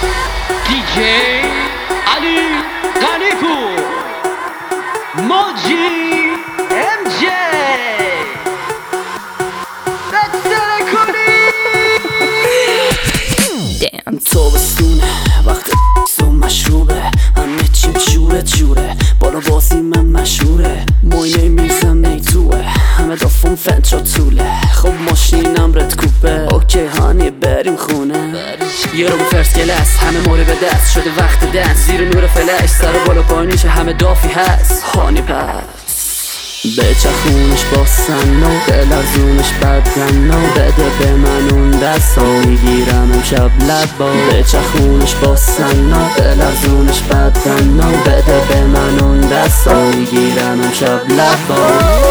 DJ علی غنی‌پور موجی MJ تابستونه وقت و مشروبه همه چیم جوره بالا بازی من مشهوره موینه میزم نیتوه همه دافون فنچا طوله خب ماشینم رد کوپه اوکی هانی بریم خونه یه رو فرست کلاس همه موره به دست شده وقت دنس زیر نور فلش سر بالا پایینش همه دافی هست هانی پس بچخونش با سنو دلرزونش بدنو بده به من اون دستو میگیرم امشب لبا بچخونش با سنو دلرزونش بدنو بده به من اون دستو میگیرم امشب لبا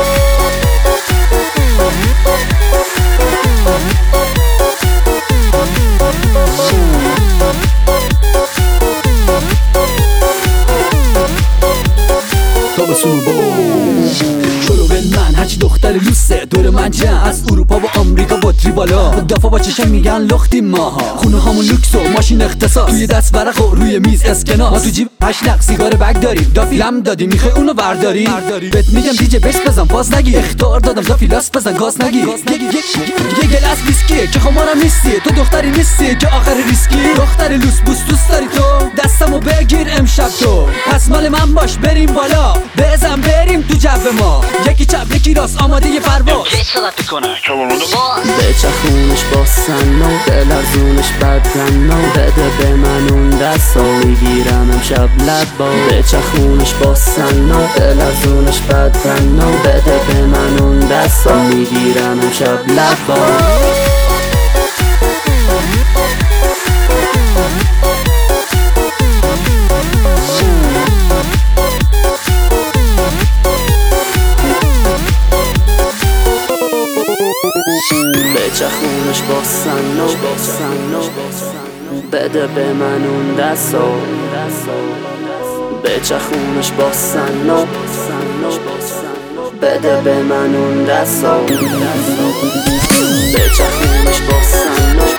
من هرچی دختر لوسه دور من جمع از اروپا و آمریکا بطری بالا دافا با چشم میگن لختی ماها خونه همون لوکس و ماشین اختصاص توی دست ورق و روی میز اسکناس ما تو جیب 8 نق سیگار بگ داریم دافی لم دادی میخوای اونو برداری بهت میگم دیجی بس بزن باز نگی اختار دادم دافی لاس بزن گاز نگی یه گلاس ویسکی که خمارم نیستی تو دختری نیستی که آخر ریسکی دختر لوس بوس دوست داری تو دستمو بگیر امشب تو پس مال من باش بریم بالا بزن بریم تو جو ما یکی چپ یکی راست آماده یه پرواز بچخونش با سنو دلرزونش بدنو بده به من اون دستو میگیرم امشب لبا بچخونش با سنو دلرزونش بدنو بده به من اون دستو میگیرم امشب لبا بچخونش با سنو بده به من اون دستو بچخونش با سنو بده به من اون دستو بچخونش با سنو